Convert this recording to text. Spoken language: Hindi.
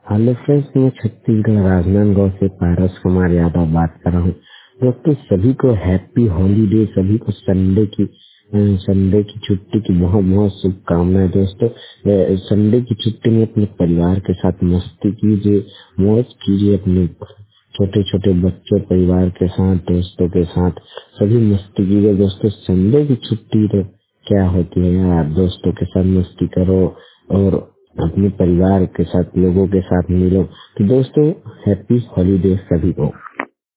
हेलो फ्रेंड्स, मैं छत्तीसगढ़ राजनांदगांव से पारस कुमार यादव बात कर रहा हूँ। दोस्तों, सभी को हैप्पी हॉलीडे, सभी को संडे की छुट्टी की बहुत बहुत शुभकामनाएं। दोस्तों, संडे की छुट्टी में अपने परिवार के साथ मस्ती कीजिए, मौज कीजिए। अपने छोटे छोटे बच्चों, परिवार के साथ, दोस्तों के साथ सभी मस्ती कीजिए। दोस्तों, संडे की छुट्टी तो क्या होती है यार, दोस्तों के साथ मस्ती करो और अपने परिवार के साथ, लोगों के साथ मिलो। तो दोस्तों, हैप्पी हॉलीडे सभी को।